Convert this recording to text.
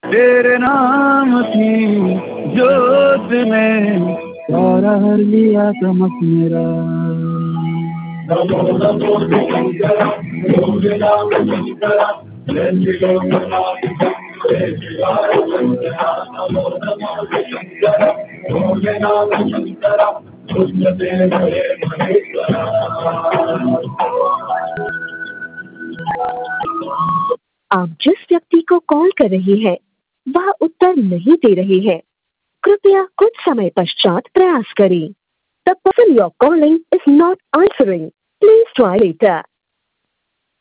तेरे नाम की जोत में सारा हर लिया चमक मेरा। नमो नमो शंकरा, गोविंदा शंकरा, जय शिव जय शिवाय शंकरा। नमो नमो शंकरा, गोविंदा शंकरा, तुझ से बड़े महेश्वरा। आप जिस व्यक्ति को कॉल कर रहे हैं वह उत्तर नहीं दे रहे हैं, कृपया कुछ समय पश्चात प्रयास करें। The person you're calling is not answering. Please try later.